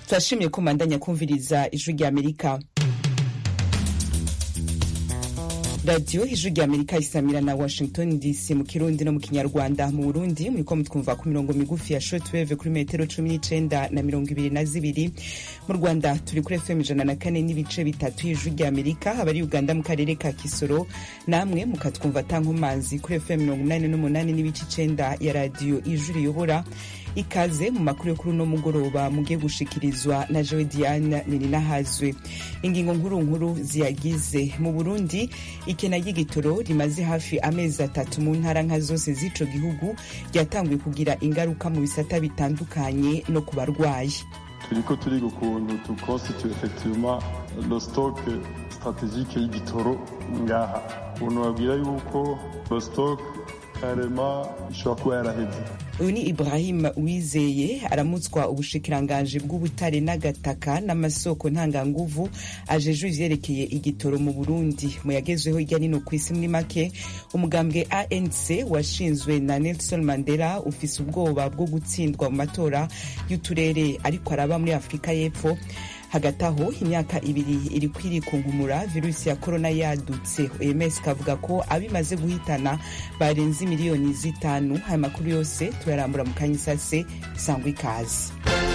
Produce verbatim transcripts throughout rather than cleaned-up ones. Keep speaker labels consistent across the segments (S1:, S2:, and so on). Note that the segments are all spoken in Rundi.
S1: turashimye ko mandanya kumviriza ijwi rya Amerika. Radio ijwi rya Amerika isamira na Washington D C mu Kirundi no mu Kinyarwanda. Mu Burundi muriko mutwumva ku mirongo migufi ya shortwave kuri metero cumi n'icenda na mirongo ibiri na zibiri. Mu Rwanda turi kuri F M ijana na kane n'ibice bitatu y'ijwi rya Amerika. Abari Uganda mu karere ka Kisoro namwe mukatwumva tankomanzi kuri F M mirongo umunani n'umunani n'ibice icenda ya radio ijwi riyobora. Ikaze mu makuru yo kuri no mugoroba mugiye gushikirizwa na Joe Diane Nininahazwe. Ingingo nkuru nkuru ziyagize. Mu Burundi ikena y'igitoro rimaze hafi amezi atatu mu ntara nka zose z'ico gihugu ryatanguye kugira ingaruka mu bisata bitandukanye no ku barwayi.
S2: Turiko turiga ukuntu tuconstitue effectivement le stock stratégique y'igitoro ngaha. Umuntu babwira yuko le stock karema ishobora kuba yaraheze.
S1: Uyu ni Ibrahim Wizeye aramutswa ubushikiranganje bw'ubutare n'agataka n'amasoko ntanganguvu ajejwe ivyerekeye igitoro mu Burundi. Mu yagezweho irya nino kw'isi muri make umugambwe A N C washinzwe na Nelson Mandela ufise ubwoba bwo gutsindwa mu matora y'uturere ariko araba muri Afrika y'Epfo. Hagati aho imyaka ibiri iri kwirikunkumura virusi ya corona yadutse. O M S kavuga ko abimaze guhitana barenze miliyoni zitanu. Aya makuru yose tuyarambura mu kanyisase sangwa ikaze.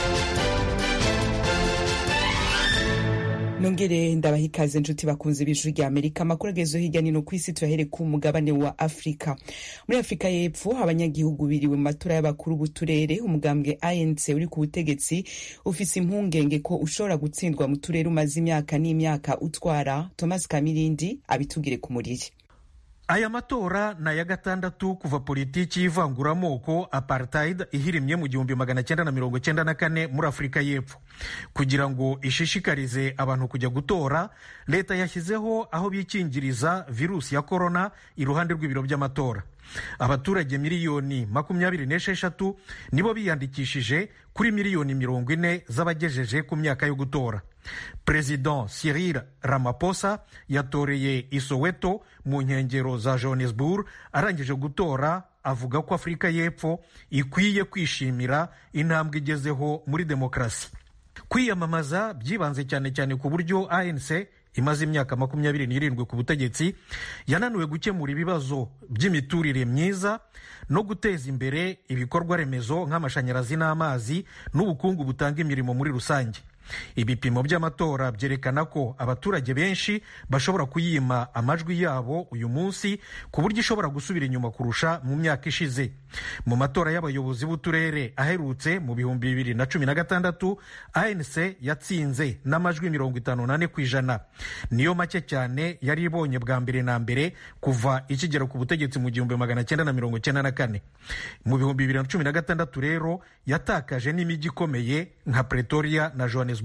S1: Nongere ndabaha ikaze nshuti bakunze b'ijwi rya Amerika. Amakuru agezeho hirya nino kw'isi tuyahere ku mugabane wa Afrika. Muri Afrika y'Epfo abanyagihugu biriwe mu matora y'abakuru b'uturere. Umugambwe A N C uri ku butegetsi ufise impungenge ko ushobora gutsindwa mu turere umaze imyaka n'imyaka utwara. Thomas Kamirindi abitugire ku muriri.
S3: Aya matora na ya gatandatu kuva politiki y'ivanguramoko apartheid ihirimye mu gihumbi magana cyenda na mirongo cyenda na kane muri Afrika y'Epfo. Kugira ngo ishishikarize abantu kujya gutora, leta yashyizeho aho bikingiriza virusi ya corona iruhande rw'ibiro by'amatora. Abaturage miliyoni makumyabiri n'esheshatu nibo biyandikishije kuri miliyoni mirongo ine z'abagejeje ku myaka yo gutora. President Cyril Ramaphosa yatoreye i Soweto mu nkengero za Johannesburg. Arangije gutora avuga ko Afrika y'Epfo ikwiye kwishimira intambwe igezeho muri demokrasi. Kwiyamamaza byibanze cyane cyane ku buryo A N C imaze imyaka makumyabiri n'irindwi ku butegetsi yananiwe gukemura ibibazo by'imiturire myiza no guteza imbere ibikorwa remezo nk'amashanyarazi n'amazi n'ubukungu butanga imirimo muri rusange. Ibipimo by'amatora byerekana ko abaturage benshi bashobora kuyima amajwi yabo uyu munsi ku buryo ishobora gusubira inyuma kurusha mu myaka ishize. Mu matora y'abayobozi b'uturere aherutse mu bihumbi bibiri na cumi na gatandatu A N C yatsinze n'amajwi mirongo itanu nane ku ijana. Niyo make cyane yari ibonye bwa mbere na mbere kuva ikigera ku butegetsi mu gihumbi magana cyenda na mirongo cyenda na kane. Mu bihumbi bibiri na cumi na gatandatu rero yatakaje n'imijyi ikomeye nka Pretoria na Johannesburg.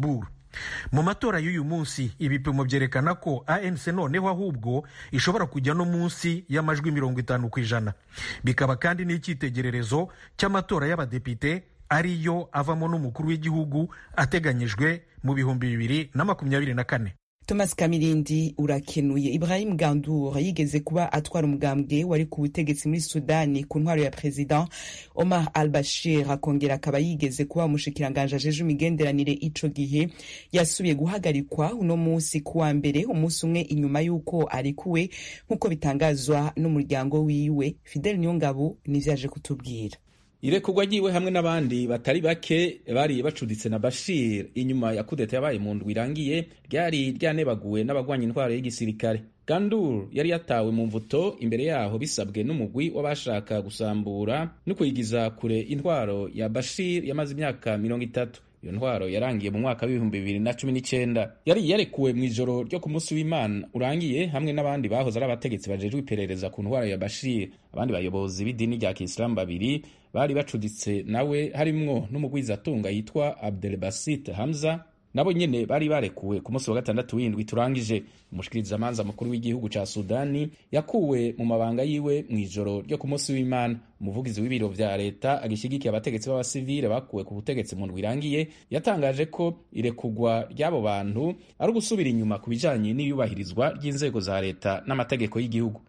S3: Mu matora y'uyu munsi ibipimo byerekana ko A N C noneho ahubwo ishobora kujya no munsi y'amajwi mirongo itanu ku ijana. Bikaba kandi n'icyitegererezo cy'amatora y'abadepite ariyo avamo n'umukuru w'igihugu ateganyijwe mu bihumbi bibiri na makumyabiri na kane.
S1: Thomas Kamirindi urakenuye. Ibrahim Gandour yigeze kuba atwara umugambwe wari ku butegetsi muri Sudani ku ntwaro ya President Omar al-Bashir, akongera akaba yigeze kuba umushikiranganje ajeje imigenderanire ico gihe. Yasubiye guhagarikwa uno munsi kuwa mbere, umunsi umwe inyuma yuko arikuwe nkuko bitangazwa n'umuryango wiwe. Fidel Nyongabo nivyaje kutubwira.
S4: Irekurwa ryiwe hamwe n'abandi batari bake bari bacuditse na Bashir inyuma ya kudeta yabaye mu ndwi irangiye ryari ryanebaguwe n'abagwanya intwaro y'igisirikare. Gandour yari yatawe mu mvuto imbere yaho bisabwe n'umugwi w'abashaka gusambura no kuyigiza kure intwaro ya Bashir yamaze imyaka mirongo itatu. Iyo ntwaro yarangiye mu mwaka w'ibihumbi bibiri na cumi n'icenda. Yari yarekuwe mu ijoro ryo ku munsi w'Imana urangiye hamwe n'abandi bahoze ari abategetsi bajejwe iperereza ku ntwaro ya Bashir. Abandi bayobozi b'idini rya Kisilamu babiri bari bacuditse nawe harimwo n'umugwizatunga yitwa Abdelbasit Hamza, nabo nyene bari barekuwe ku munsi wa gatandatu w'indwi turangije. Umushikirizamanza mukuru w'igihugu ca Sudani yakuwe mu mabanga yiwe mu ijoro ryo ku munsi w'Imana. Umuvugizi w'ibiro vya leta agishigikiye abategetsi b'abasivile bakuwe ku butegetsi mu ndwi irangiye yatangaje ko irekugwa ry'abo bantu ari ugusubira inyuma ku bijanye n'iyubahirizwa ry'inzego za leta n'amategeko y'igihugu.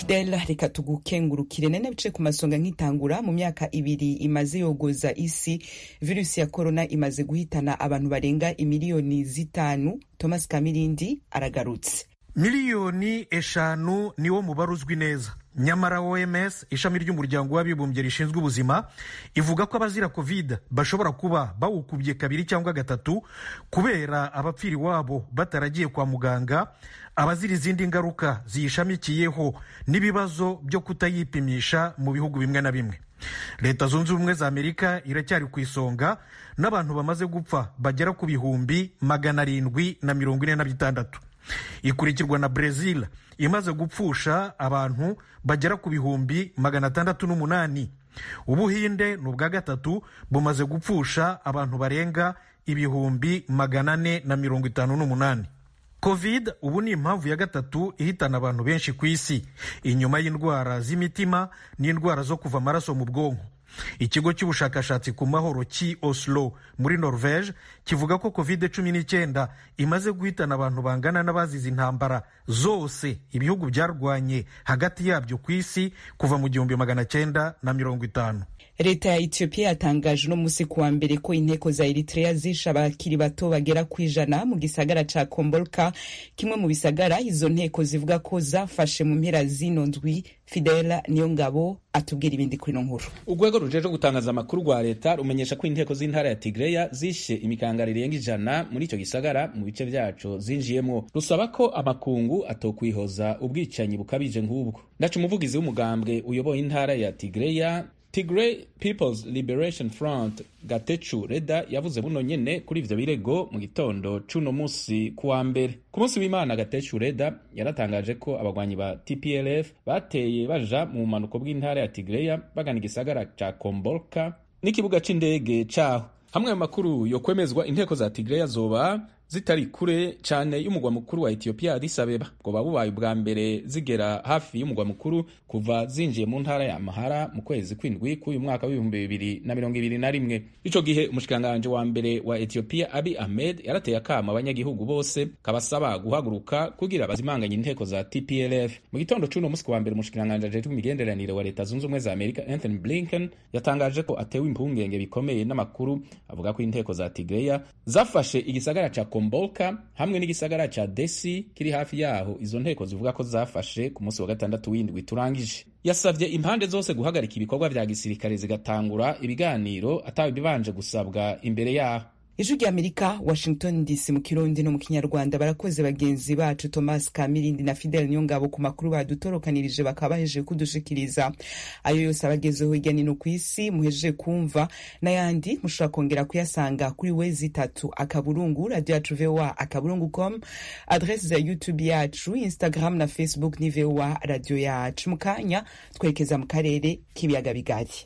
S1: Fidel, reka tugukengurukire nene bice ku masonga nk'itangura. Mu myaka ibiri imaze yogoza isi, virusi ya corona imaze guhitana abantu barenga imiliyoni zitanu. Thomas Kamirindi aragarutse.
S3: Miliyoni eshanu niwo mubare uzwi neza, nyamara O M S ishami ry'umuryango w'abibumbye rishinzwe ubuzima ivuga ko abazira covid bashobora kuba bawukubye kabiri cyangwa gatatu kubera abapfiri wabo bataragiye kwa muganga, abazira izindi ngaruka ziyishamikiyeho n'ibibazo byo kutayipimisha mu bihugu bimwe na bimwe. Leta zunze ubumwe za Amerika iracyari ku isonga n'abantu bamaze gupfa bagera ku bihumbi magana arindwi na mirongo ine na bitandatu. Ikurikirwa na Brazil imaze gupfusha abantu bagera ku bihumbi magana atandatu n'umunani. Ubuhinde n'ubwa gatatu bumaze gupfusha abantu barenga ibihumbi magana ane na mirongo itanu n'umunani. Covid ubu ni impamvu ya gatatu ihitana abantu benshi ku isi, inyuma y'indwara z'imitima n'indwara zo kuva amaraso mu bwonko. Ikigo cy'ubushakashatsi ku mahoro cy'i Oslo muri Norvege kivuga ko covid cumi n'icyenda imaze guhitana abantu bangana n'abazize intambara zose ibihugu byarwanye hagati yabyo ku isi kuva mu gihumbi magana cyenda na mirongo itanu.
S1: Leta ya Ethiopia yatangaje no musi kuwa mbere ko inteko za Eritrea zisha abakiri bato bagera kwijana mu gisagara ca Kombolka, kimwe mu bisagara izo nteko zivuga ko zafashe mu mpera zino ndwi. Fidel Niyongabo atubwira ibindi kuri no nkuru.
S4: Urwego rujeje gutangaza amakuru rwa leta rumenyesha ko inteko z'intara ya Tigreya zishe imikangara irenga ijana muri ico gisagara mu bice vyaco zinjiyemwo. Rusaba ko amakungu atokwihoza ubwicanyi bukabije nk'ubwo. Ndaca umuvugizi w'umugambwe uyoboye intara ya Tigreya, Tigray People's Liberation Front, Gatechu Reda, yavuze buno nyene kuri ivyo birego mu gitondo cuno musi kuwa mbere. Ku munsi w'Imana, Gatechu Reda yaratangaje ko abagwanyi ba T P L F bateye baja mu manuko bw'intara ya Tigray bagana igisagara ca Kombolka n'ikibuga c'indege caho. Hamwe mu makuru yo kwemezwa, inteko za Tigray zoba zitari kure cyane y'umugwa mukuru wa Ethiopia Addis Abeba, ngo babubaye bwa mbere zigera hafi y'umugwa mukuru kuva zinjiye mu ntara ya Amhara mu kwezi kw'indwi k'uyu mwaka w'ibihumbi bibiri na mirongo ibiri na rimwe. Ico gihe umushikanganje wa mbere wa Ethiopia Abiy Ahmed yarateye akama abanyagihugu bose kabasaba guhaguruka kugira bazimanganye inteko za T P L F. Mu gitondo cuno musi wa mbere umushikanganje ajeje imigenderanire wa Leta zunze ubumwe za Amerika Anthony Blinken yatangaje ko atewe impungenge bikomeye n'amakuru avuga ko inteko za Tigray zafashe igisagara ca Kombolka hamwe n'igisagara ca Desi kiri hafi yaho. Izo nteko zivuga ko zafashe ku munsi wa gatandatu w'indwi turangije. Yasavye impande zose guhagarika ibikorwa vya gisirikare zigatangura ibiganiro atawe bibanje gusabwa imbere yaho.
S1: Ijwi rya Amerika, Washington D C, mu Kirundi no mu Kinyarwanda. Barakoze bagenzi bacu Thomas Kamirindi na Fidel Niyongabo ku makuru badutorokanirije bakaba bahejeje kudushikiriza. Ayo yose abagezeho hirya no ku isi muhejeje kumva, n'ayandi mushobora kongera kuyasanga kuri wezi itatu akaburungu radio yacu V O A akaburungu com, adresse za YouTube yacu, Instagram na Facebook ni V O A radio yacu. Mukanya twerekeza mu karere k'ibiyaga bigari.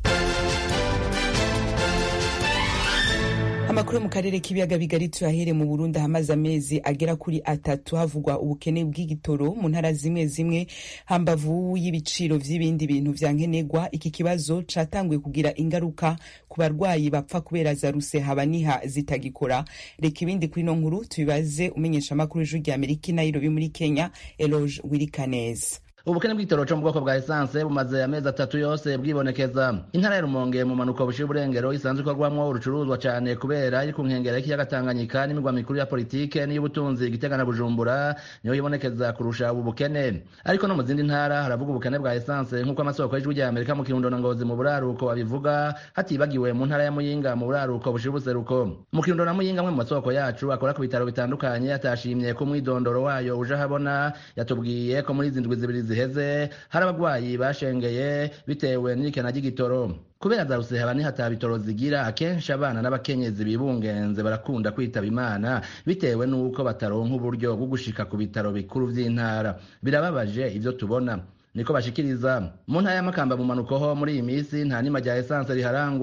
S1: Amakuru mu karere k'ibiyaga bigari tuyahere mu Burundi. Hamaze amezi agera kuri atatu havugwa ubukene bw'igitoro mu ntara zimwe zimwe hambavu y'ibiciro vy'ibindi bintu vya nkenegwa. Iki kibazo catanguye kugira ingaruka ku barwayi bapfa kubera za rusehaba-niha zitagikora. Reka ibindi kuri no nkuru tubibaze umenyesha amakuru y'Ijwi rya Amerika Nairobi muri Kenya, Eloge Wirikaneza.
S5: Ubukene bw'igitoro cyo mu bwoko bwa essence bumaze amezi atatu yose bwibonekeza. Intara ya Rumonge mu manuko bushira uburengero isanzwe ikorwamwo urucuruzwa cyane kubera iri ku nkengera y'ikiyaga Tanganyika n'imigwa mikuru ya politike n'iy'ubutunzi Gitega na Bujumbura niyo yibonekeza kurusha ubu bukene. Ariko no mu zindi ntara haravuga ubukene bwa essence nk'uko amasoko y'Ijwi rya Amerika mu Kirundo na Ngozi mu buraruko babivuga, hatibagiwe mu ntara ya Muyinga mu buraruko bushira ubuseruko. Mu Kirundo na Muyinga mwe mu masoko yacu akora ku bitaro bitandukanye atashimye ko mwidondoro wayo uje habona, yatubwiye ko muri zindwi zibiri ziheze hari abagwayi bashengeye bitewe n'ikena ry'igitoro. Kubera za rusehaba-niha ata bitoro zigira, akenshi abana n'abakenyezi bibungenze barakunda kwitaba Imana bitewe n'uko bataronka uburyo bwo gushika ku bitaro bikuru vy'intara. Birababaje ivyo tubona, niko bashikiriza. Mu ntara ya Makamba mu manuko ho muri iyi misi nta nima rya essence riharangwa.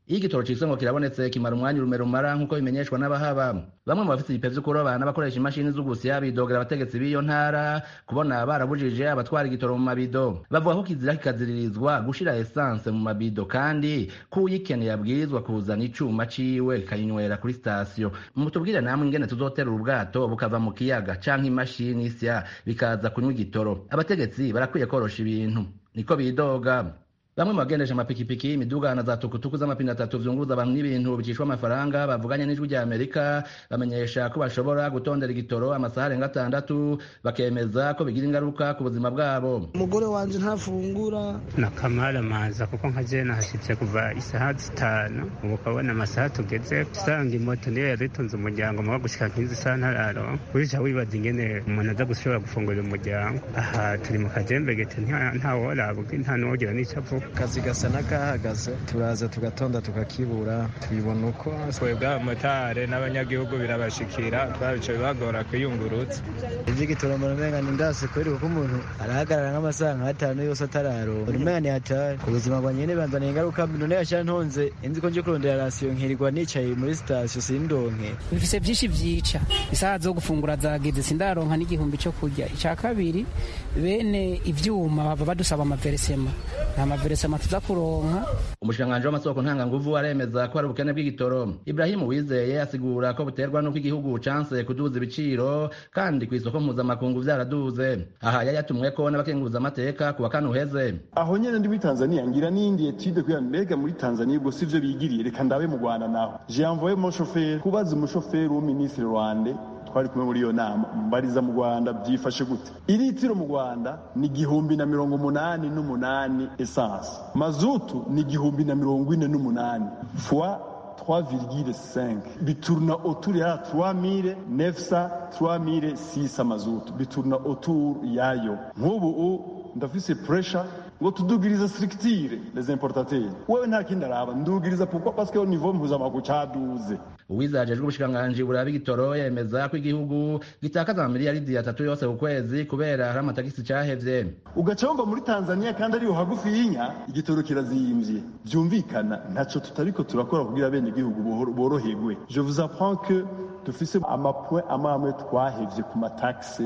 S5: iyo igitoro cise ngo kirabonetse kimara umwanya urume rumara nk'uko bimenyeshwa n'abahaba. Bamwe mu bafite ibipe vyo kuroba n'abakoresha imashini z'ugusya bidogera abategetsi b'iyo ntara kubona barabujije abatwara igitoro mu mabido. Bavuga ko kizira kikaziririzwa gushira essence mu mabido kandi ko uyikeneye abwirizwa kuzana icuma ciwe kayinywera kuri station. Mutubwire namwe ingene tuzotera ubwato bukava mu kiyaga canke imashini isya bikaza kunywa igitoro. Abategetsi barakwiye korosha ibintu, niko bidoga. Bamwe mu bagendesha amapikipiki, imiduga na za tukutuku z'amapine atatu vyunguruza abantu n'ibintu bicishwa amafaranga bavuganye n'ijwi rya Amerika bamenyesha ko bashobora gutondera igitoro amasaha arenga atandatu bakemeza ko bigira ingaruka ku buzima bwabo.
S6: Umugore wanje ntafungura
S7: na kamara maza kuko nkaje nahashitse kuva isaha zitanu ubu kabona amasaha tugeze usanga imoto niyo yaritunze umuryango mu gushika nk'izi saha ntararo urica wibaza ingene umuntu aza gushobora gufungurira umuryango. Aha turi mu kajembe gete nta woraba nta n'uwogira n'ico avuga.
S6: Kazi gasa n'akahagaze turaza tugatonda tukakibura tubibona uko
S8: twebwe abamotari n'abanyagihugu birabashikira twabica bibagora kwiyungurutsa.
S6: Ivy'igitoro mbona ni ndase kweri kuko umuntu arahagarara nk'amasaha nk'atanu yose atararo umenga ni hatari ku buzima bwa nyene banzaniye ingaruka none yashira ntonze inzi ko nje kurondera rasiyo nkirirwa nicaye muri station sindonke.
S9: Bifise vyinshi vyica isaha zo gufungura zageze sindaronka n'igihumbi cyo kurya. Ica kabiri bene ivyuma bava badusaba amaveresema nta maveresema tuza kuronka.
S5: Umushikiranganji w'amasoko ntanga nguvu aremeza ko ari ubukene bw'igitoro. Ibrahim Uwizeye asigura ko buterwa n'uko igihugu canse kuduza ibiciro kandi kw'isoko mpuzamakungu vyaraduze. Aha yayatumweko n'abakenguza amateka ku bakanu heze.
S2: Aho nyene ndi muri Tanzania ngira n'indi etude kuya mbega muri Tanzania ubwo sivyo bigiriye reka ndabe mu Rwanda naho. J'ai envoyé mon chauffeur kubaza umushoferi w'umuministre Rwanda twari kumwe muri iyo nama mbariza mu Rwanda byifashe gute. Iritiro mu Rwanda ni igihumbi na mirongo umunani n'umunani essence, mazutu ni igihumbi na mirongo ine n'umunani fois trois virgule cinq biturna autour ya trois mille neuf cents trois mille six cents mazutu biturna autour yayo. Nk'ubu ndafise pressure ngo tudugiriza structure les importateurs. Wewe nta kindi araba ndugiriza pourquoi parce que au niveau mpuzamakungu caduze.
S5: Uwizajejwe ubushikiranganji buraba igitoro yemeza ko igihugu gitakaza amamiliyaridi atatu yose ku kwezi kubera hari amatagisi cahevye.
S2: Ugacomba muri Tanzania kandi ariho hagufi y'inya igitoro kirazimvye. Vyumvikana ntaco tutariko turakora kugira bene igihugu boroherwe. Je vous apprends que dufise amapoint amamwe twahevye ku mataxe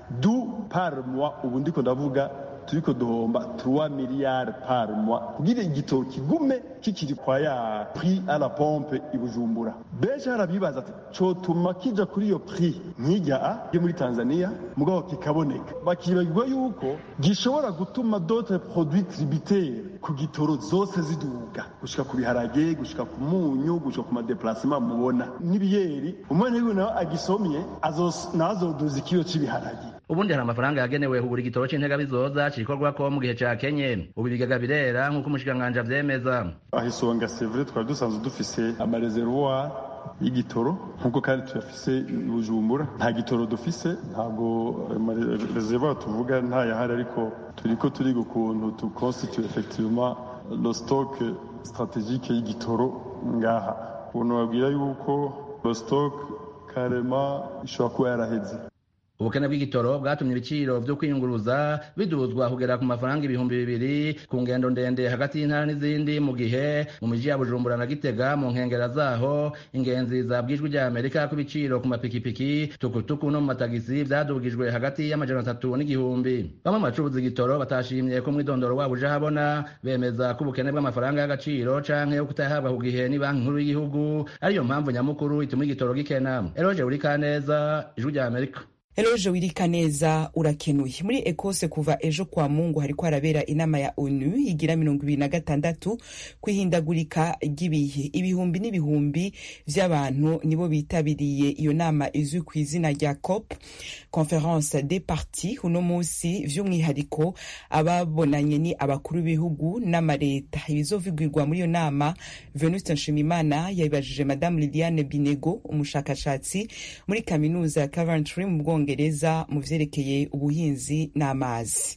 S2: du par mois ubu ndiko ndavuga turiko duhomba trois milliards par mois kugira igitoro kigume kikiri kwa ya prix à la pompe i Bujumbura. Benshi harabibaza ati cotuma kija kuri iyo prix nk'ijya yo muri Tanzania mugabo kikaboneka, bakibagirwa yuko gishobora gutuma d'autres produits tributaires ku gitoro zose ziduga gushika ku biharage gushika ku munyu gushika ku madeplasement mubona n'ibiyeri. Umwana wiwe nawe agisomye azos nazoduza ikiyo cy'ibiharage.
S5: Ubundi hari amafaranga yagenewe kugura igitoro c'intega bizoza cikorwako mu gihe ca Kenye. Ubu ibigaga birera nk'uko umushikiranganji avyemeza.
S2: Ahisonga c'est vrai twari dusanzwe dufise amareservoir y'igitoro nk'uko kandi tuyafise Bujumbura. Nta gitoro dufise, ntabwo amareservoir tuvuga nta yahari, ariko turiko turiga ukuntu tu constitue effectivement le stock stratégique y'igitoro ngaha. Umuntu babwira yuko le stock carrément ishobora kuba yaraheze.
S5: Ubukene bw'igitoro bwatumye ibiciro vyo kwiyunguruza biduzwa kugera ku mafaranga ibihumbi bibiri ku ngendo ndende hagati y'intara n'izindi, mu gihe mu miji ya Bujumbura na Gitega mu nkengera zaho ingenzi zabwijwe rya Amerika ku biciro ku mapikipiki tukutuku no mu matagisi vyadugijwe hagati y'amajana atatu n'igihumbi. Bamwe mu bacuruza igitoro batashimye ko mwidondoro wabo uje habona, bemeza ko ubukene bw'amafaranga y'agaciro canke kutayahabwa ku gihe ni banki nkuru y'igihugu ariyo mpamvu nyamukuru ituma igitoro gikena. Eroje Urikaneza, Ijwi rya Amerika.
S1: Eloje Wirikaneza urakenuye. Muri Ekose kuva ejo kwa Mungu hariko harabera inama ya ONU igira mirongo ibiri na gatandatu kwihindagurika ry'ibihe. Ibihumbi n'ibihumbi vy'abantu nibo bitabiriye iyo nama izwi ku izina rya COP, Conference des Parties. Uno musi vy'umwihariko ababonanye ni abakuru b'ibihugu n'amareta. Ibizovugirwa muri iyo nama Venuste Nshimimana yabibajije Madame Liliane Binego, umushakashatsi muri kaminuza ya Coventry mu Bwongereza mu vyerekeye ubuhinzi n'amazi.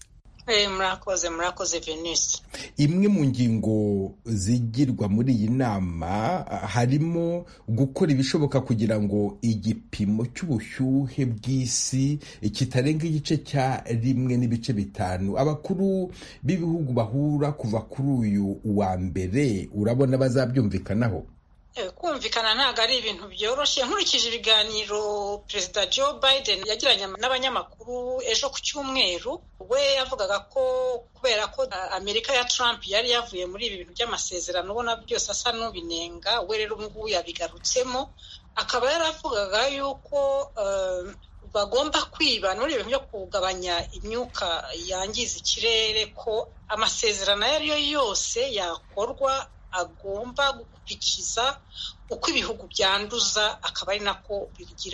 S10: Eh, murakoze murakoze Venus.
S11: Imwe mu ngingo zigirwa muri iyi nama harimo gukora ibishoboka kugira ngo igipimo cy'ubushyuhe bw'isi kitarenga igice cya rimwe n'ibice bitanu. Abakuru b'ibihugu bahura kuva kuri uyu wa mbere, urabona bazabyumvikanaho?
S10: Kumvikana ntabwo ari ibintu byoroshye. Nkurikije ibiganiro Perezida Joe Biden yagiranye n'abanyamakuru ejo ku cyumweru, we yavugaga ko kubera ko Amerika ya Trump yari yavuye muri ibi bintu by'amasezerano ubona byose asa n'ubinenga, we rero ngubu yabigarutsemo, akaba yaravugaga yuko uh, bagomba kwiba muri ibintu byo kugabanya imyuka yangiza ikirere, ko amasezerano ayo ari yo yose yakorwa agomba gukurikiza uko ibihugu byanduza, akaba ari nako bigira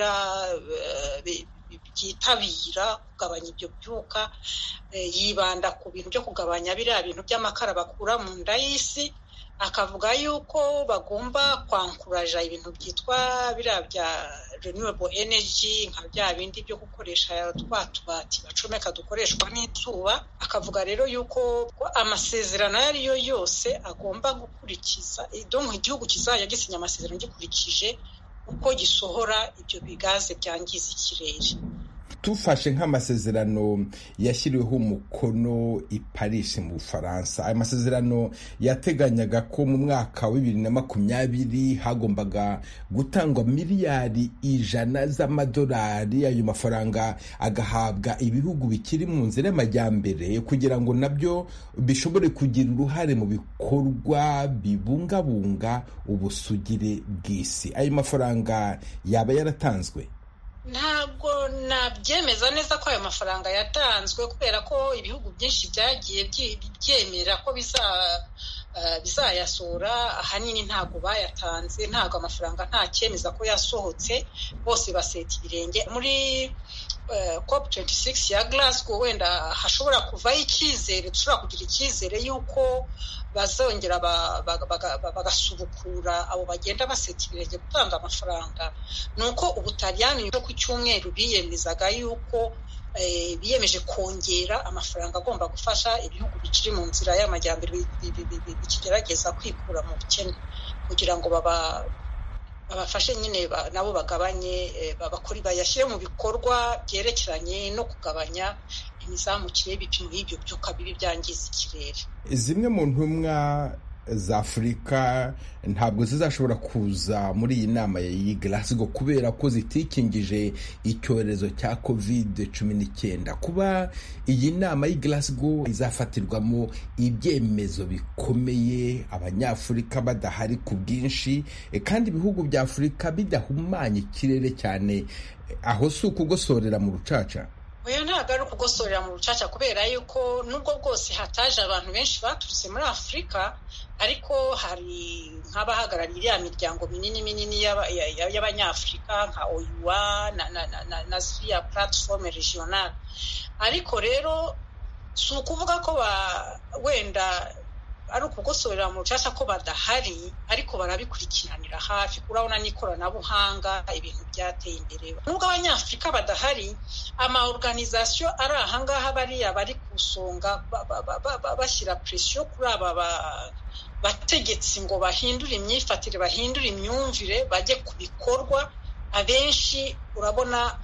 S10: byitabira kugabanya ibyo byuka. Yibanda ku bintu byo kugabanya biriya bintu by'amakara bakura mu nda y'isi, akavuga yuko bagomba kwankuraja ibintu byitwa biriya bya renewable energy, nka bya bindi byo gukoresha twa tubati bacomeka dukoreshwa n'izuba. Akavuga rero yuko amasezerano ayo ari yo yose agomba gukurikiza, donc igihugu kizajya gisinya amasezerano gikurikije uko gisohora ibyo bigaze byangiza ikirere.
S11: Tufashe nk'amasezerano yashyiriweho umukono i Paris mu Bufaransa, aya masezerano yateganyaga ko mu mwaka wa bibiri na makumyabiri hagombaga gutangwa miliyari ijana z'amadolari. Ayo mafaranga agahabwa ibihugu bikiri mu nzira y'amajyambere kugira ngo nabyo bishobore kugira uruhare mu bikorwa bibungabunga ubusugire bw'isi. Ayo mafaranga yaba yaratanzwe?
S10: Ntabwo nabyemeza neza ko ayo mafaranga yatanzwe, kubera ko ibihugu byinshi byagiye byemera ko biza bizayasura. Ahanini ntabwo bayatanze, ntabwo amafaranga nta cyemeza ko yasohotse, bose baseta ibirenge. Muri COP twenty-six ya Glasgow wenda hashobora kuvaho icyizere, dushobora kugira icyizere yuko bazongera bagasubukura abo bagenda baseta ibirenge gutanga amafaranga. Nuko Ubutaliyani ku cyumweru biyemezaga yuko biyemeje kongera amafaranga agomba gufasha ibihugu bikiri mu nzira y'amajyambere bikigerageza kwikura mu bukene, kugira ngo baba babafashe nyine nabo bagabanye, babakuri bayashyire mu bikorwa byerekeranye no kugabanya imizamukire y'ibipimo y'ibyo byuka bibi byangiza ikirere.
S11: Zimwe mu ntumwa za Afurika ntabwo zizashobora kuza muri iyi nama ya Glasgow kubera ko zitikingije icyorezo cya covid cumi n'icyenda. Kuba iyi nama ya Glasgow izafatirwamo ibyemezo bikomeye, abanyafurika badahari ku bwinshi, kandi ibihugu bya Afurika bidahumanya ikirere cyane, aho si ukugosorera mu rucaca?
S10: Oya, ntabwo ari ukugosorera mu rucaca, kubera yuko nubwo bwose hataje abantu benshi baturutse muri Afurika, ariko hari nk'abahagarariye iriya miryango minini minini y'abanyafurika nka O U A na na na na ziriya platform regional. Ariko rero si ukuvuga ko wenda ari ukugosorera mu rucaca ko badahari, ariko barabikurikiranira hafi. Urabona n'ikoranabuhanga ibintu byateye imbere. Nubwo abanyafurika badahari, ama organisation ari ahangaha bariya bari kusonga bashyira pressure kuri aba bategetsi ngo bahindure imyifatire, bahindure imyumvire, bajye ku bikorwa. Abenshi urabona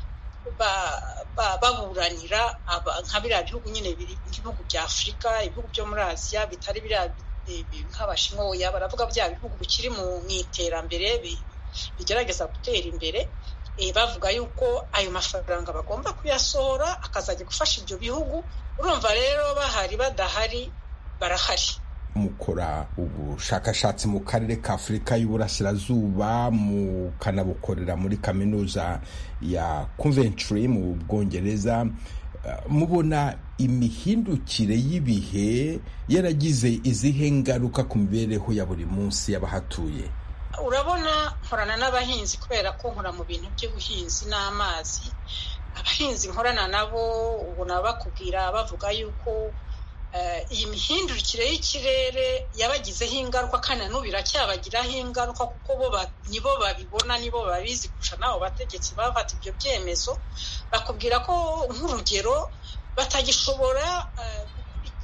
S10: baburanira nka biriya bihugu nyine ibihugu bya Afurika, ibihugu byo muri Aziya bitari biriya nk'Abashinwa. Oya, baravuga bya bihugu bikiri mu iterambere bigerageza gutera imbere, bavuga yuko ayo mafaranga bagomba kuyasohora akazajya gufasha ibyo bihugu. Urumva rero bahari badahari barahari.
S11: Mukora ubushakashatsi mu karere ka Afurika y'Uburasirazuba, mukanabukorera muri kaminuza ya Coventry mu Bwongereza, mubona imihindukire y'ibihe yaragize izihe ngaruka ku mibereho ya buri munsi y'abahatuye?
S10: Urabona, nkorana n'abahinzi kubera ko nkora mu bintu by'ubuhinzi n'amazi. Abahinzi nkorana nabo ubona bakubwira bavuga yuko iyi mihindukire y'ikirere yabagizeho ingaruka, kandi n'ubu iracyabagiraho ingaruka, kuko bo nibo babibona, nibo babizi kurusha n'abo bategetsi bafata ibyo byemezo. Bakubwira ko nk'urugero batagishobora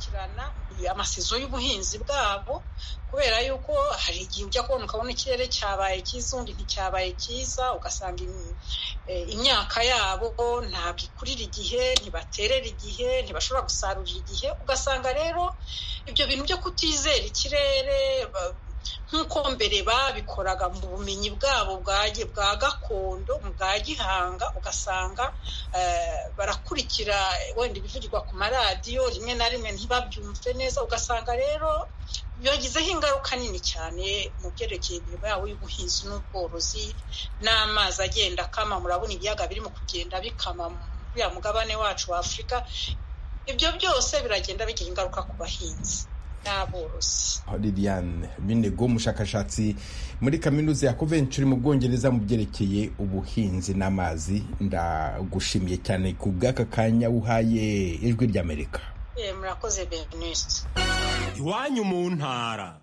S10: gukurikirana amasezo y'ubuhinzi bwabo, kubera yuko hari igihe ujya kubona ukabona ikirere cyabaye cyiza undi nticyabaye cyiza, ugasanga imyaka yabo ntabwo ikurira igihe, ntibaterera igihe, ntibashobora gusarurira igihe. Ugasanga rero ibyo bintu byo kutizera ikirere nk'uko mbere babikoraga mu bumenyi bwabo bwa gakondo bwa gihanga, ugasanga barakurikira wenda ibivugirwa ku maradiyo rimwe na rimwe ntibabyumve neza, ugasanga rero byagizeho ingaruka nini cyane mu byerekeye imirimo yabo y'ubuhinzi n'ubworozi, n'amazi agenda akama. Murabona ibiyaga birimo kugenda bikama muri ya mugabane wacu wa Afurika. Ibyo byose biragenda bigira ingaruka ku bahinzi n'aborozi.
S11: Liliane Binego, umushakashatsi muri kaminuza ya Coventry mu Bwongereza mu byerekeye ubuhinzi n'amazi, ndagushimiye cyane ku bw'aka kanya uhaye Ijwi ry'Amerika.
S10: Eh, murakoze Beniste.
S12: Iwanyu mu ntara.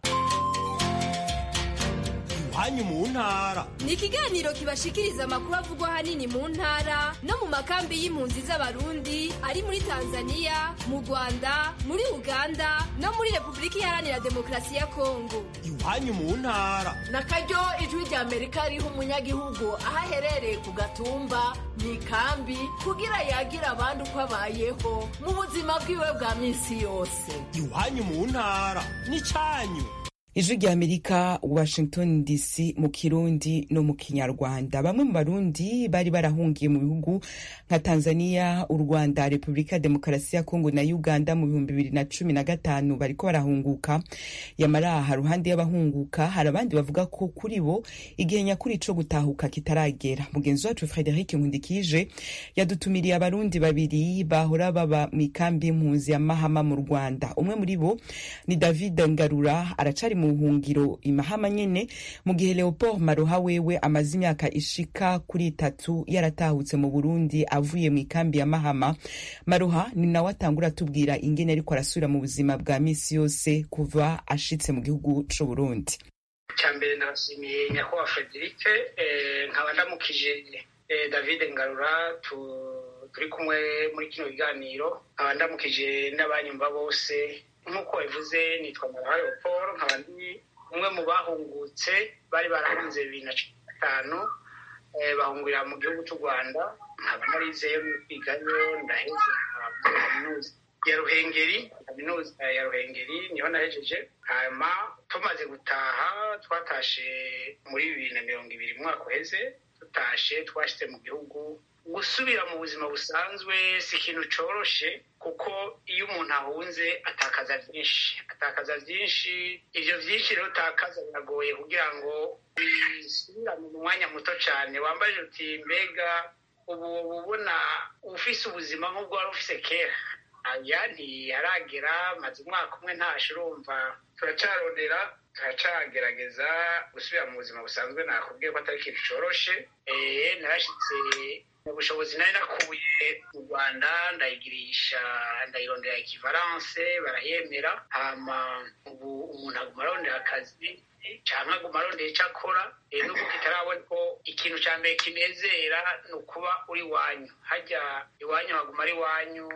S12: Iwanyu mu ntara
S13: ni ikiganiro kibashikiriza amakuru avugwa ahanini mu ntara no mu makambi y'impunzi z'Abarundi ari muri Tanzania, mu Rwanda, muri Uganda no muri Repubulika Iharanira Demokarasi ya Kongo.
S12: Iwanyu mu ntara
S14: nakaryo Ijwi ry'Amerika riha umunyagihugu aho aherereye ku gatumba mu ikambi kugira yagira abandi uko abayeho mu buzima bwiwe bwa minsi yose.
S12: Iwanyu mu ntara ni cyanyu.
S1: Ijwi ry'Amerika, Washington D C mu Kirundi no mu Kinyarwanda. Bamwe mu Barundi bari barahungiye mu bihugu nka Tanzania, u Rwanda, Repubulika Demokarasi ya Kongo na Uganda mu bihumbi bibiri na cumi na gatanu bariko barahunguka. Yamara aha ruhande y'abahunguka hari abandi bavuga ko kuri bo igihe nyakuri co gutahuka kitaragera. Mugenzi wacu Frederic Nkundikije yadutumiriye abarundi babiri bahora baba mu ikambi y'impunzi ya Mahama mu Rwanda. Umwe muri bo ni David Ngarura, aracari mu buhungiro i Mahama nyene, mu gihe Leopold Maroha wewe amaze imyaka ishika kuri itatu yaratahutse mu Burundi avuye mu ikambi ya Mahama. Maroha ni nawe atangura tubwira ingene ariko arasubira mu buzima bwa misi yose kuva ashitse mu gihugu c'u Burundi.
S15: Cyambere nabashimiye nyakubahwa Frederic, nkaba ndamukije David Ngarura turi kumwe muri kino biganiro, nkaba ndamukije n'abanyumva bose. Nk'uko bivuze nitwa Maroha Leopold, nkaba ndi umwe mu bahungutse bari barahunze bibiri na cumi na gatanu bahungurira mu gihugu cy'u Rwanda. Nkaba narizeyo kwigayo, ndaheza kaminuza ya Ruhengeri, kaminuza ya Ruhengeri niho nahejeje. Hanyuma tumaze gutaha twatashe muri bibiri na mirongo ibiri mwaka uheze, tutashe twashyize mu gihugu. Gusubira mu buzima busanzwe si ikintu coroshe, kuko iyo umuntu ahunze atakaza byinshi atakaza byinshi ivyo vyinshi rero utakaza biragoye kugira ngo bisubirane mu mwanya muto cyane. Wambaje uti mbega ubu ubona ufise ubuzima nk'ubwo wari ufise kera? Aya ntiyaragera, maze umwaka umwe ntashe. Urumva turacarondera turacagerageza gusubira mu buzima busanzwe. Nakubwiye ko atari ikintu coroshe. Eh, narashitse ubushobozi nari nakuye mu Rwanda ndayigirisha, ndayirondera equivalence barayemera. Hama ubu umuntu aguma arondera akazi canke aguma arondera ico akora. Nubwo kitarabona ko ikintu ca mbere kinezera ni ukuba uri wanyu. Harya iwanyu haguma ari wanyu,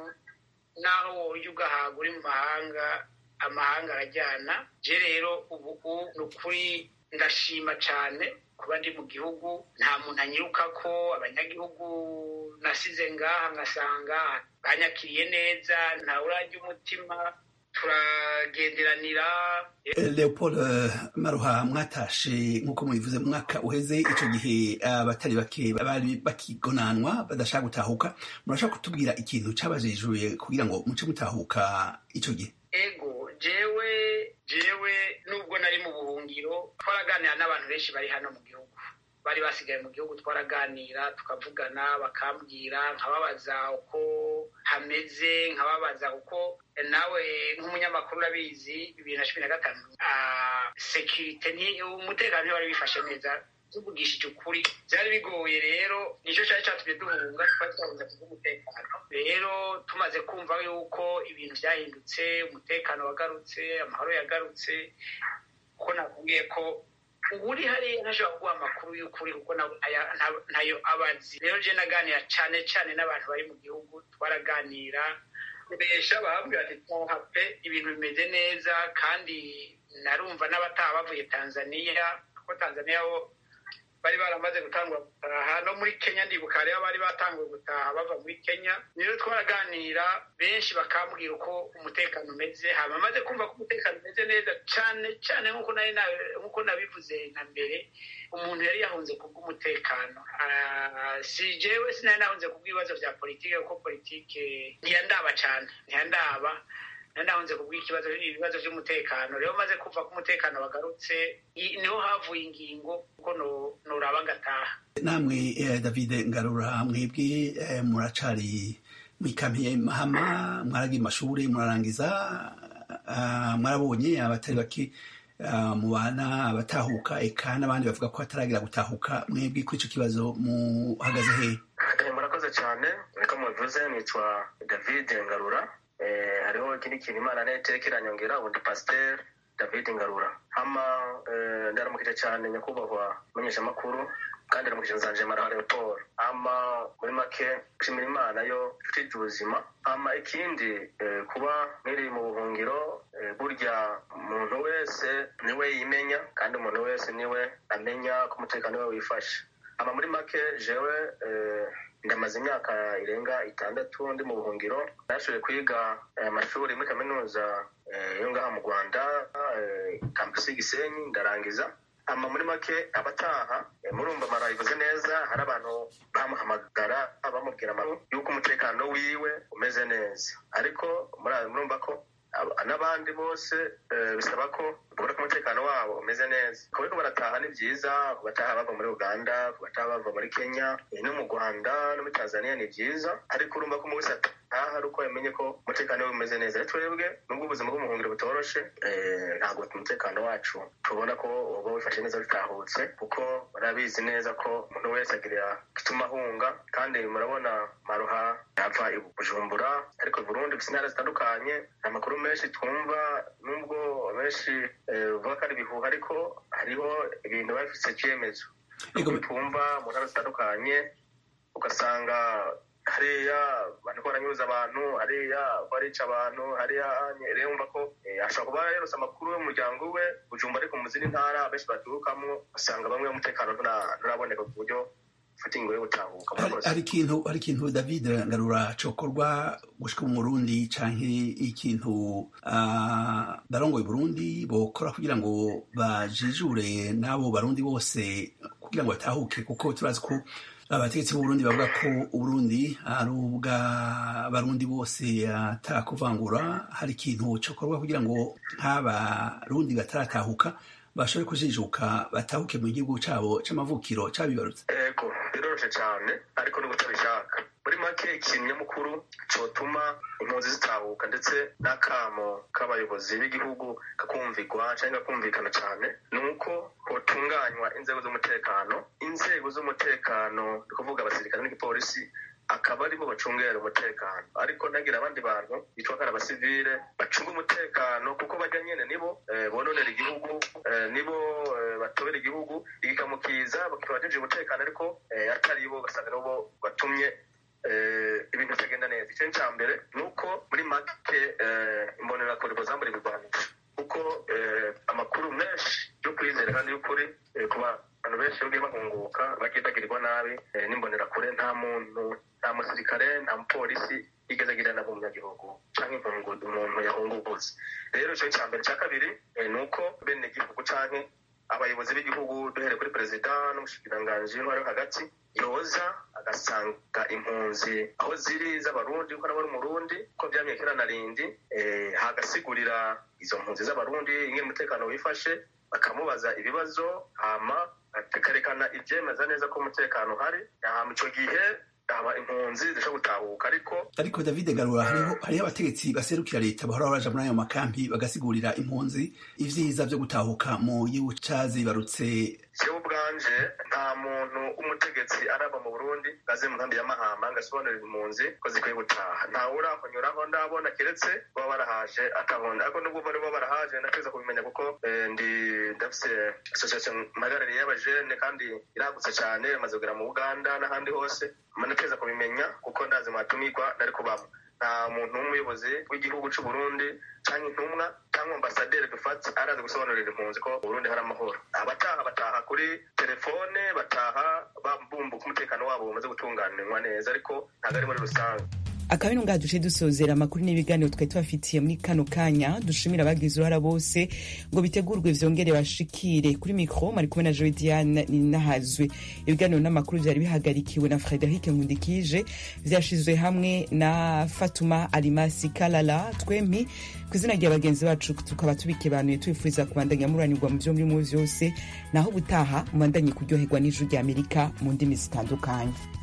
S15: naho woja ugahaga uri mu mahanga, amahanga arajyana. Je rero ubu ni ukuri ndashima cane kuba ndi mu gihugu, nta muntu anyiruka ko. Abanyagihugu nasize ngaha ngasanga banyakiriye neza, nta urajya umutima, turagenderanira.
S16: Leopold Maroha, mwatashe nk'uko mubivuze mu mwaka uheze. Ico gihe abatari bake bari bakigonanwa badashaka gutahuka. Murashaka kutubwira ikintu cabajejuye kugira ngo muce gutahuka ico gihe?
S15: Ego jewe jewe nubwo nari mu buhungiro twaraganira n'abantu benshi bari hano mu gihugu, bari basigaye mu gihugu. Twaraganira tukavugana, bakambwira, nkababaza uko hameze, nkababaza uko nawe nk'umunyamakuru urabizi bibiri na cumi na gatanu security ni umutekano ntiwari bifashe neza. Tuvugishije ukuri byari bigoye, rero nicyo cyari cyatumye duhunga. Twari twabuze kubw'umutekano. Rero tumaze kumva yuko ibintu byahindutse, umutekano wagarutse, amahoro yagarutse, kuko nakubwiye ko uri hariya ntashobora kuguha amakuru y'ukuri kuko ntayo abazi. Rero je naganira cyane cyane n'abantu bari mu gihugu, twaraganira bakoresha bababwira ati taha pe ibintu bimeze neza, kandi narumva n'abataha bavuye Tanzania, kuko Tanzania bo bari baramaze gutangura gutaha, no muri Kenya ndibuka rero bari batanguye gutaha bava muri Kenya. Rero twaraganira benshi bakambwira uko umutekano umeze, hama maze kumva ko umutekano umeze neza cyane cyane nk'uko nari nk'uko nabivuze na mbere, umuntu yari yahunze kubw'umutekano. Si jewe sinari nahunze kubw'ibibazo vya politike, kuko politike ntiyandaba cyane ntiyandaba nandahunze kubw'ikibazo ibibazo by'umutekano. Rero maze kuva ku mutekano bagarutse, niho havuye ingingo kuko noraba ngataha.
S16: Namwe David Ngarura, mwebwe muracari mwikampiye Mahama, mwaragiye amashuri murarangiza, mwarabonye abatari bake mu bana abatahuka, eka n'abandi bavuga ko ataragira gutahuka. Mwebwe kuri ico kibazo muhagaze hehe?
S17: Murakoze cyane. Niko muvuze, nitwa David Ngarura. Eh, hariho ikindi kintu Imana netekera nyongera, ubundi Pasteur David Ngarura. Hama eh, ndaramukije cyane nyakubahwa menyesha makuru, kandi ndaramukije nzanje Mara Leopold. Hama muri make nshimira Imana yo ifite ubuzima. Hama ikindi eh, kuba nkiri mu buhungiro, eh, burya umuntu wese niwe yimenya, kandi umuntu wese niwe amenya ko umutekano we wifashe. Hama muri make jewe eh, ndamaze imyaka irenga itandatu ndi mu buhungiro. Nashoboye kwiga amashuri muri kaminuza yo ngaha mu Rwanda, campus Gisenyi, ndarangiza. Ama muri make abataha, murumva Mara ivuze neza, hari abantu bamuhamagara bamubwira amakuru yuko umutekano wiwe umeze neza, ariko murumva ko n'abandi bose bisaba ko ubona ko umutekano wabo umeze neza. Kuko barataha ni byiza, kubataha bava muri Uganda, kubataha bava muri Kenya, no mu Rwanda no muri Tanzania ni byiza, ariko urumva ko mu wese ataha ari uko yamenye ko umutekano we umeze neza. Twebwe nubwo ubuzima bw'umuhungiro butoroshe, ntabwo umutekano wacu tubona ko uba wifashe neza bitahutse, kuko barabizi neza ko umuntu wese agira gituma ahunga. Kandi murabona Maruha yava i Bujumbura, ariko Burundi bisi intara zitandukanye, amakuru menshi twumva, nubwo benshi uvuga ko ari ibihuha, ariko hariho ibintu bafise cyemezo twumva mu ntara zitandukanye, ugasanga hariya bariko baranyuza abantu, hariya barica abantu, hariya rero umva ko ashobora kuba yarose amakuru y'umuryango we Bujumbura, ariko mu zindi ntara benshi baturukamo usanga bamwe umutekano nturaboneka ku buryo
S16: hari ikintu hari ikintu David Ngarura cokorwa gushika mu Burundi, canke ikintu barongoye Burundi bokora kugira ngo bajijure nabo barundi bose kugira ngo batahuke? Kuko turazi ko abategetsi b'Uburundi bavuga ko Uburundi ari ubwa barundi bose atakuvangura. Hari ikintu cokorwa kugira ngo nk'abarundi bataratahuka bashobore kujijuka batahuke mu gihugu cabo c'amavukiro cabibarutse?
S17: Ego biroroshe cyane, ariko no gutabishaka. Muri make ikintu nyamukuru cotuma impunzi zitahuka, ndetse n'akamo k'abayobozi b'igihugu kakumvirwa canke kakumvikana cyane, nuko hotunganywa inzego z'umutekano. Inzego z'umutekano ni kuvuga abasirikare n'igipolisi, akaba aribo bacungera umutekano, ariko nagira abandi bantu bitwa ko ari abasivile bacunga umutekano, kuko bajya nyene nibo bononera igihugu, nibo batobera igihugu igikamukiza, bakibajeje umutekano, ariko atari bo basanga nabo batumye ibintu bitagenda neza. Ikintu cya mbere ni uko muri make imbonerakure bozambura ibigwanisho, kuko amakuru menshi yo kwizera kandi y'ukuri ku bantu benshi bagiye bahunguka bagiye bagirirwa nabi n'imbonerakure. Nta muntu, nta musirikare, nta mupolisi yigeze agirana n'umunyagihugu canke umuntu yahungubuze. Rero ico cya mbere. Cya kabiri ni uko bene igihugu canke abayobozi b'igihugu duhere kuri perezida n'umushikiranganji w'intwaro hagati yoza agasanga impunzi aho ziri z'abarundi, uko nabo ari umurundi, ko vyamye kera narindi, hagasigurira izo mpunzi z'abarundi ingene umutekano wifashe, bakamubaza ibibazo, hama akarekana ivyemeza neza ko umutekano uhari, hama ico gihe aba impunzi zisho gutahuka. Ariko
S16: ariko David Ngarura, hariho hariho abategetsi baserukira leta bahora baraja muri ayo makampi bagasigurira impunzi ivyiza vyo gutahuka mu gihugu cazibarutse.
S17: Jewe ubwanje nta muntu umutegetsi araba mu Burundi gaze mu nkambi ya Mahama ngasobanurira impunzi ko zikwiye gutaha. Ntawe urahonyuraho ndabona, keretse baba barahaje akabona. Ariko nubwo bari baba barahaje nateza kubimenya, kuko ndi ndafise association magarari y'abajene kandi iragutse cyane, amaze kugera mu Uganda n'ahandi hose, manateza kubimenya kuko ndazi matumirwa nari kubamo. nta muntu w'umuyobozi w'igihugu c'u Burundi canke intumwa cyangwa ambasaderi dufata araza gusobanurira impunzi ko Burundi hari amahoro. Abataha bataha kuri telefone, bataha bumbuka umutekano wabo umaze gutunganirwa neza, ariko ntabwo ari muri rusange.
S1: akaba ino ngaha duce dusozera amakuru n'ibiganiro twari tubafitiye muri kano kanya. Dushimira abagize uruhara bose ngo bitegurwe vyongere bashikire. Kuri mikro mari kumwe na Joy Diane Ninahazwe. Ibiganiro n'amakuru vyari bihagarikiwe na Frederic Nkundikije, vyashizwe hamwe na Fatuma Alimasi Kalala. Twempi kwizina rya bagenzi bacu tukaba tubikebanuye twifuza kubandanya muranirwa mu vyo muri mu vyose, naho butaha mubandanye kuryoherwa n'ijuru rya Amerika mu ndimi zitandukanye.